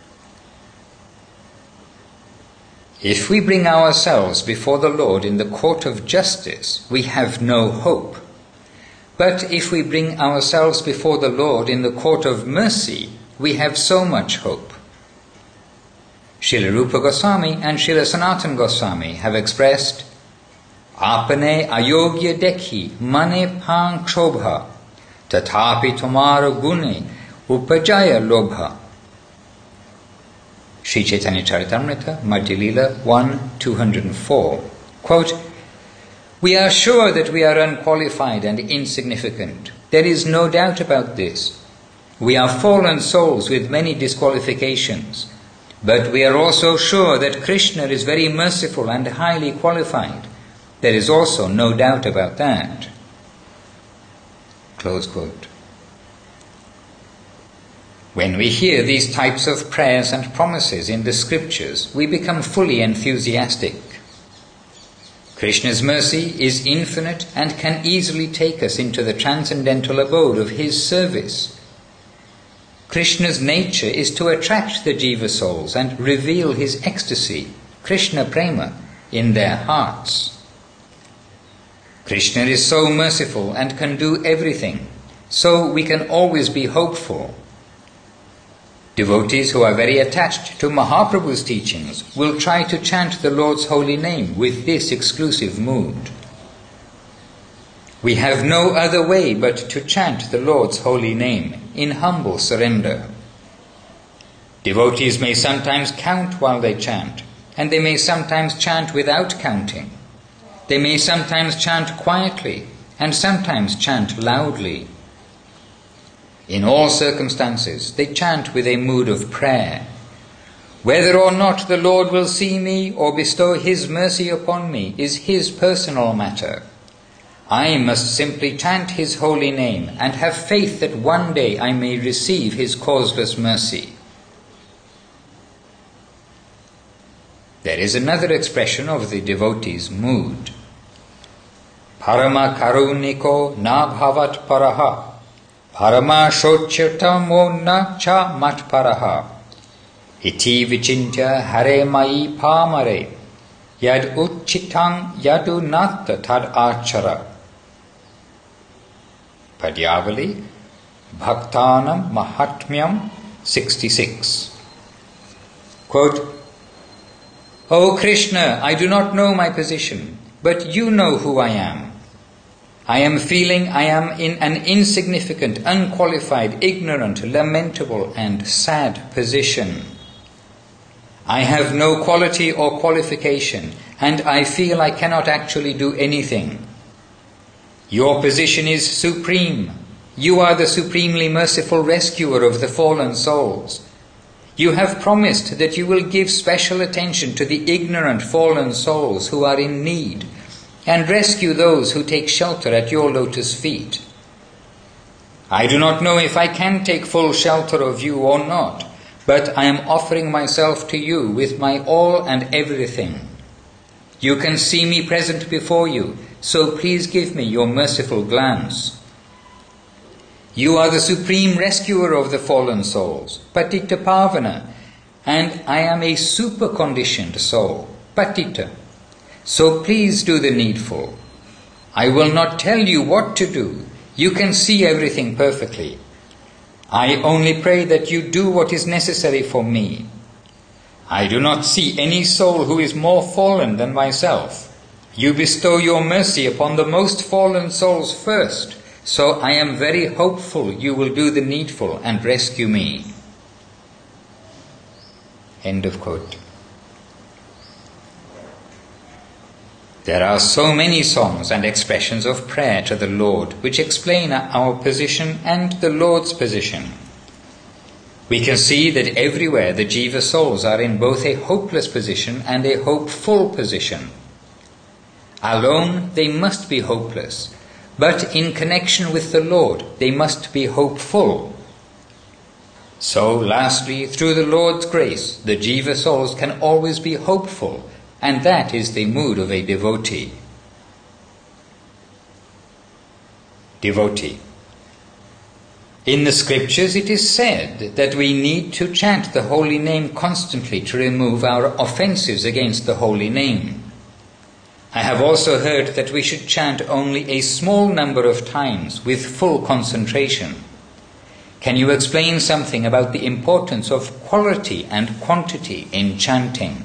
If we bring ourselves before the Lord in the court of justice, we have no hope. But if we bring ourselves before the Lord in the court of mercy, we have so much hope. Srila Rupa Goswami and Srila Sanatana Goswami have expressed, Apane ayogya dekhi mane pang kshobha, tatapi tomara gune upajaya lobha. Sri Chaitanya Charitamrita, Madhya Lila one, two hundred four. Quote, we are sure that we are unqualified and insignificant. There is no doubt about this. We are fallen souls with many disqualifications. But we are also sure that Krishna is very merciful and highly qualified. There is also no doubt about that. Close quote. When we hear these types of prayers and promises in the scriptures, we become fully enthusiastic. Krishna's mercy is infinite and can easily take us into the transcendental abode of his service. Krishna's nature is to attract the jiva souls and reveal his ecstasy, Krishna prema, in their hearts. Krishna is so merciful and can do everything, so we can always be hopeful. Devotees who are very attached to Mahaprabhu's teachings will try to chant the Lord's holy name with this exclusive mood. We have no other way but to chant the Lord's holy name in humble surrender. Devotees may sometimes count while they chant, and they may sometimes chant without counting. They may sometimes chant quietly, and sometimes chant loudly. In all circumstances, they chant with a mood of prayer. Whether or not the Lord will see me or bestow his mercy upon me is his personal matter. I must simply chant his holy name and have faith that one day I may receive his causeless mercy. There is another expression of the devotee's mood. Parama karuniko na bhavat paraha. Parama shochirtamo na cha matparaha. Iti vichintya hare mai pamare. Yad uchitang yadu natta tad achara. Padyavali, Bhaktanam Mahatmyam sixty-six. Quote, O Krishna, I do not know my position, but you know who I am. I am feeling I am in an insignificant, unqualified, ignorant, lamentable, and sad position. I have no quality or qualification, and I feel I cannot actually do anything. Your position is supreme. You are the supremely merciful rescuer of the fallen souls. You have promised that you will give special attention to the ignorant fallen souls who are in need, and rescue those who take shelter at your lotus feet. I do not know if I can take full shelter of you or not, but I am offering myself to you with my all and everything. You can see me present before you, so please give me your merciful glance. You are the supreme rescuer of the fallen souls, Patita Pavana, and I am a super-conditioned soul, Patita. So please do the needful. I will not tell you what to do. You can see everything perfectly. I only pray that you do what is necessary for me. I do not see any soul who is more fallen than myself. You bestow your mercy upon the most fallen souls first, so I am very hopeful you will do the needful and rescue me." End of quote. There are so many songs and expressions of prayer to the Lord which explain our position and the Lord's position. We can see that everywhere the Jiva souls are in both a hopeless position and a hopeful position. Alone they must be hopeless, but in connection with the Lord they must be hopeful. So lastly, through the Lord's grace, the Jiva souls can always be hopeful, and that is the mood of a devotee. Devotee. In the scriptures it is said that we need to chant the holy name constantly to remove our offenses against the holy name. I have also heard that we should chant only a small number of times with full concentration. Can you explain something about the importance of quality and quantity in chanting?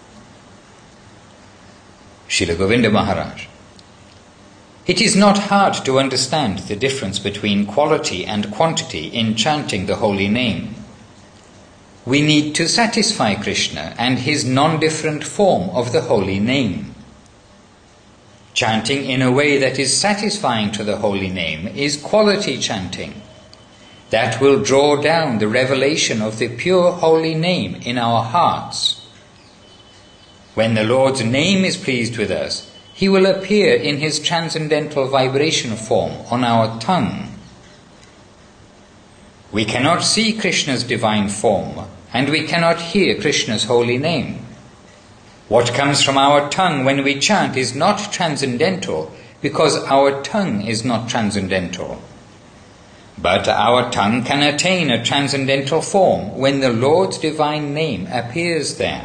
Srila Govinda Maharaj. It is not hard to understand the difference between quality and quantity in chanting the holy name. We need to satisfy Krishna and his non-different form of the holy name. Chanting in a way that is satisfying to the holy name is quality chanting. That will draw down the revelation of the pure holy name in our hearts. When the Lord's name is pleased with us, he will appear in his transcendental vibration form on our tongue. We cannot see Krishna's divine form, and we cannot hear Krishna's holy name. What comes from our tongue when we chant is not transcendental, because our tongue is not transcendental. But our tongue can attain a transcendental form when the Lord's divine name appears there.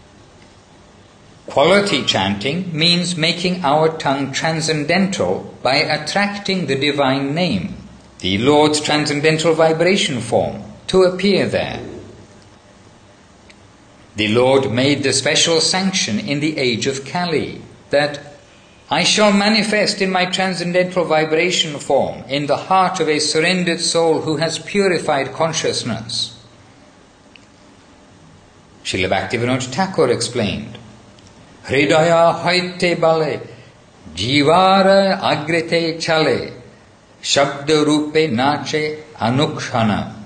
Quality chanting means making our tongue transcendental by attracting the divine name, the Lord's transcendental vibration form, to appear there. The Lord made the special sanction in the age of Kali that I shall manifest in my transcendental vibration form in the heart of a surrendered soul who has purified consciousness. Srila Bhaktivinoda Thakur explained, Hridaya haite bale, jivara agrete chale, shabda rupe nache anukshana.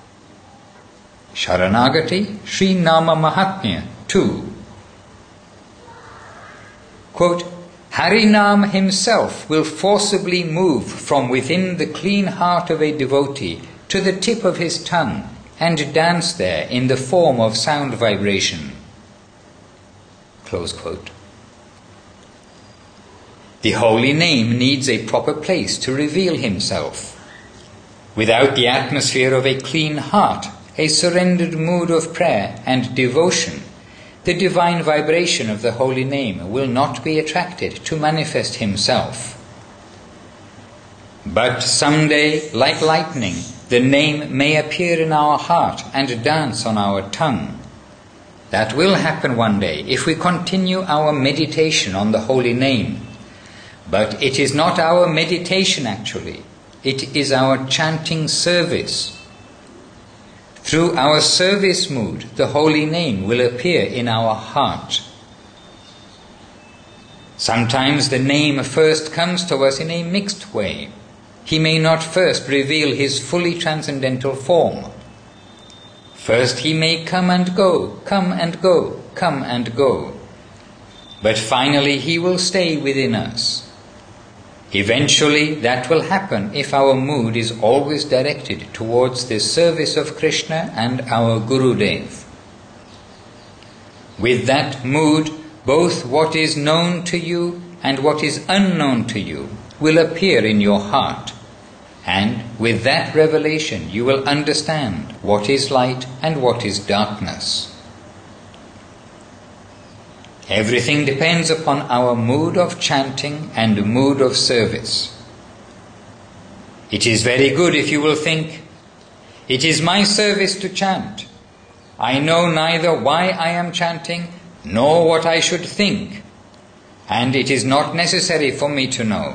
Sharanagati Sri Nama Mahatmya two. Quote, Harinam himself will forcibly move from within the clean heart of a devotee to the tip of his tongue and dance there in the form of sound vibration. Close quote. The holy name needs a proper place to reveal himself. Without the atmosphere of a clean heart, a surrendered mood of prayer and devotion, the divine vibration of the holy name will not be attracted to manifest himself. But someday, like lightning, the name may appear in our heart and dance on our tongue. That will happen one day if we continue our meditation on the holy name. But it is not our meditation actually, it is our chanting service. Through our service mood, the holy name will appear in our heart. Sometimes the name first comes to us in a mixed way. He may not first reveal his fully transcendental form. First he may come and go, come and go, come and go. But finally he will stay within us. Eventually that will happen if our mood is always directed towards the service of Krishna and our Gurudev. With that mood, both what is known to you and what is unknown to you will appear in your heart. And with that revelation you will understand what is light and what is darkness. Everything depends upon our mood of chanting and mood of service. It is very good if you will think, It is my service to chant. I know neither why I am chanting, nor what I should think, and it is not necessary for me to know.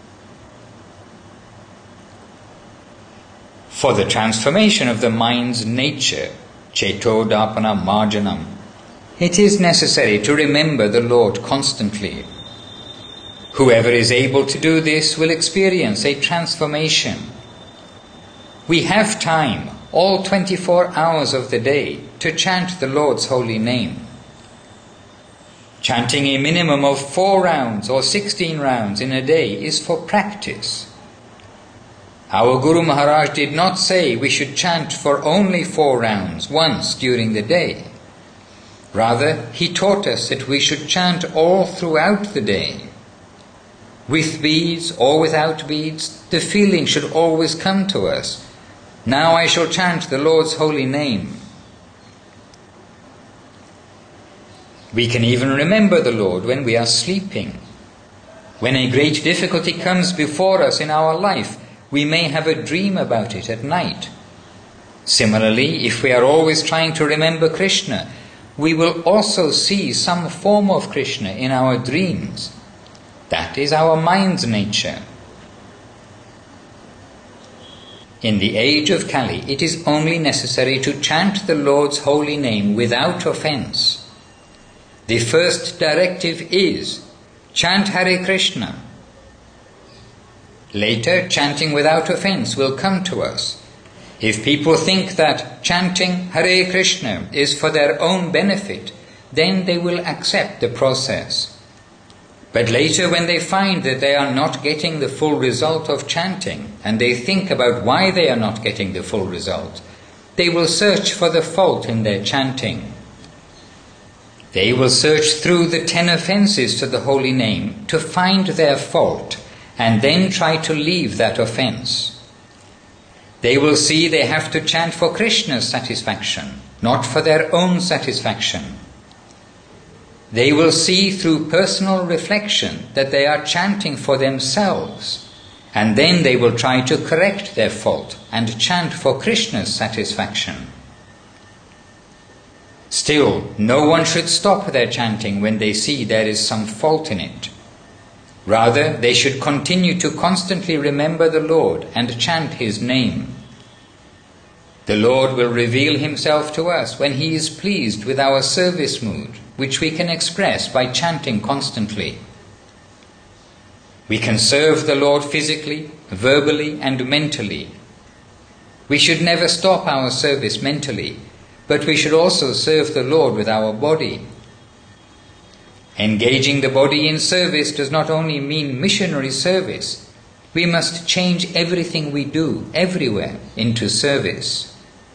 For the transformation of the mind's nature, Cetodapana Marjanam, it is necessary to remember the Lord constantly. Whoever is able to do this will experience a transformation. We have time, all twenty-four hours of the day, to chant the Lord's holy name. Chanting a minimum of four rounds or sixteen rounds in a day is for practice. Our Guru Maharaj did not say we should chant for only four rounds once during the day. Rather, he taught us that we should chant all throughout the day. With beads or without beads, the feeling should always come to us, now I shall chant the Lord's holy name. We can even remember the Lord when we are sleeping. When a great difficulty comes before us in our life, we may have a dream about it at night. Similarly, if we are always trying to remember Krishna, we will also see some form of Krishna in our dreams. That is our mind's nature. In the age of Kali, it is only necessary to chant the Lord's holy name without offense. The first directive is, chant Hare Krishna. Later, chanting without offense will come to us. If people think that chanting Hare Krishna is for their own benefit, then they will accept the process. But later, when they find that they are not getting the full result of chanting, and they think about why they are not getting the full result, they will search for the fault in their chanting. They will search through the ten offenses to the holy name to find their fault, and then try to leave that offense. They will see they have to chant for Krishna's satisfaction, not for their own satisfaction. They will see through personal reflection that they are chanting for themselves, and then they will try to correct their fault and chant for Krishna's satisfaction. Still, no one should stop their chanting when they see there is some fault in it. Rather, they should continue to constantly remember the Lord and chant His name. The Lord will reveal Himself to us when He is pleased with our service mood, which we can express by chanting constantly. We can serve the Lord physically, verbally, and mentally. We should never stop our service mentally, but we should also serve the Lord with our body. Engaging the body in service does not only mean missionary service. We must change everything we do, everywhere, into service.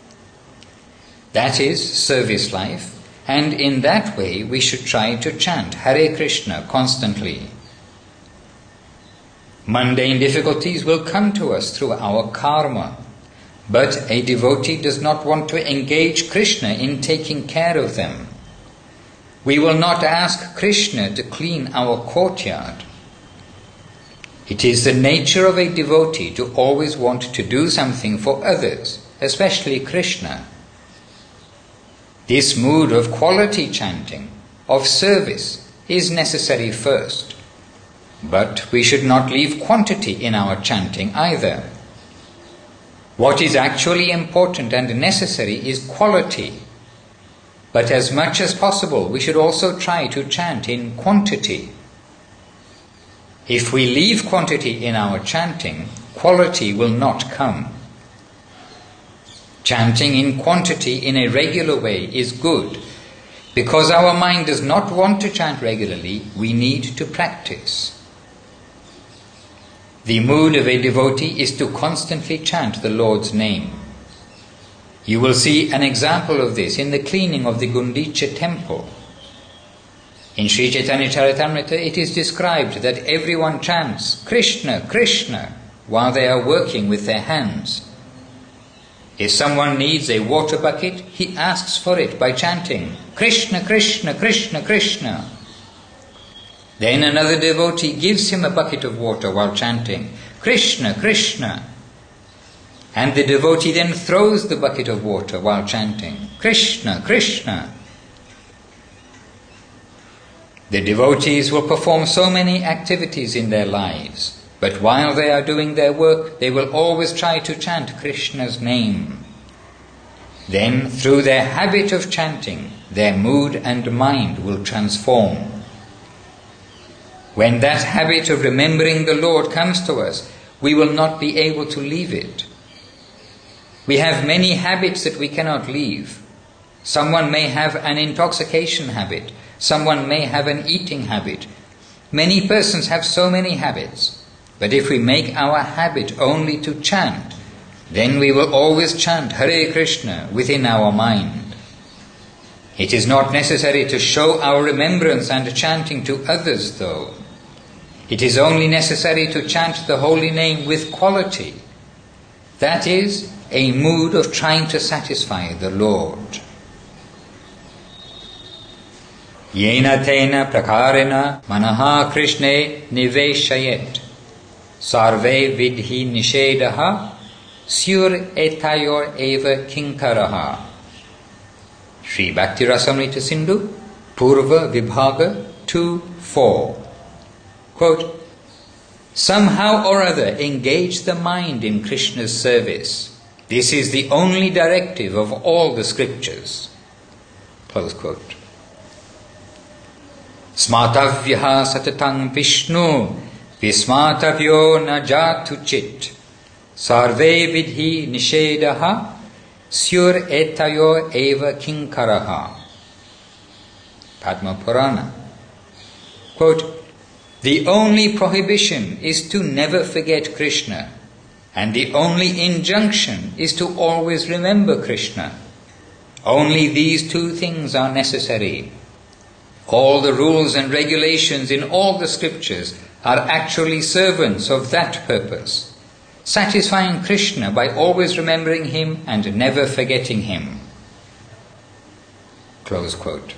That is service life, and in that way we should try to chant Hare Krishna constantly. Mundane difficulties will come to us through our karma, but a devotee does not want to engage Krishna in taking care of them. We will not ask Krishna to clean our courtyard. It is the nature of a devotee to always want to do something for others, especially Krishna. This mood of quality chanting, of service, is necessary first. But we should not leave quantity in our chanting either. What is actually important and necessary is quality. But as much as possible, we should also try to chant in quantity. If we leave quantity in our chanting, quality will not come. Chanting in quantity in a regular way is good. Because our mind does not want to chant regularly, we need to practice. The mood of a devotee is to constantly chant the Lord's name. You will see an example of this in the cleaning of the Gundicha temple. In Sri Chaitanya Charitamrita it is described that everyone chants Krishna, Krishna while they are working with their hands. If someone needs a water bucket, he asks for it by chanting Krishna, Krishna, Krishna, Krishna. Then another devotee gives him a bucket of water while chanting Krishna, Krishna. And the devotee then throws the bucket of water while chanting, Krishna, Krishna. The devotees will perform so many activities in their lives, but while they are doing their work, they will always try to chant Krishna's name. Then, through their habit of chanting, their mood and mind will transform. When that habit of remembering the Lord comes to us, we will not be able to leave it. We have many habits that we cannot leave. Someone may have an intoxication habit. Someone may have an eating habit. Many persons have so many habits. But if we make our habit only to chant, then we will always chant Hare Krishna within our mind. It is not necessary to show our remembrance and chanting to others, though. It is only necessary to chant the holy name with quality. That is, a mood of trying to satisfy the Lord. Yena tena prakarena manaha Krishne niveshayet sarve vidhi nishedaha syur etayor eva kinkaraha. Sri Bhakti Rasamrita Sindhu, Purva Vibhaga two four. Quote, somehow or other engage the mind in Krishna's service. This is the only directive of all the scriptures. Close quote. Smatavyaha satatang Vishnu vismatavyo na jatu chit sarve vidhi nishedaha syur etayo eva kinkaraha. Padma Purana. Quote, the only prohibition is to never forget Krishna, and the only injunction is to always remember Krishna. Only these two things are necessary. All the rules and regulations in all the scriptures are actually servants of that purpose, satisfying Krishna by always remembering him and never forgetting him. Close quote.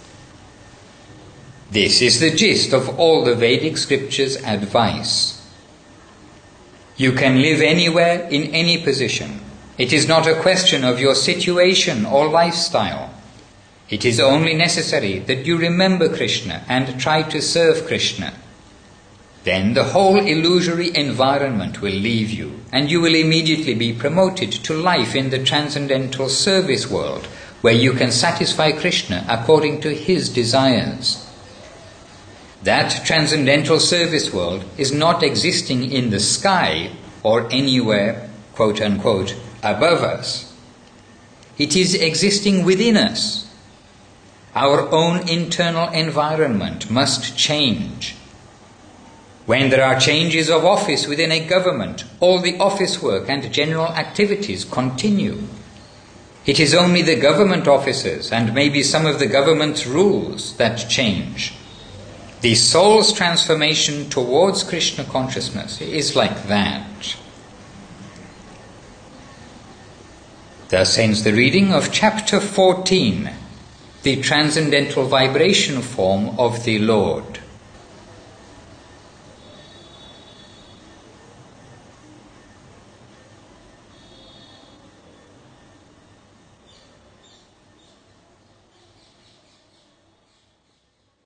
This is the gist of all the Vedic scriptures' advice. You can live anywhere, in any position. It is not a question of your situation or lifestyle. It is only necessary that you remember Krishna and try to serve Krishna. Then the whole illusory environment will leave you, and you will immediately be promoted to life in the transcendental service world, where you can satisfy Krishna according to his desires. That transcendental service world is not existing in the sky or anywhere, quote unquote, above us. It is existing within us. Our own internal environment must change. When there are changes of office within a government, all the office work and general activities continue. It is only the government officers and maybe some of the government's rules that change. The soul's transformation towards Krishna consciousness is like that. Thus ends the reading of chapter fourteen, the transcendental vibration form of the Lord.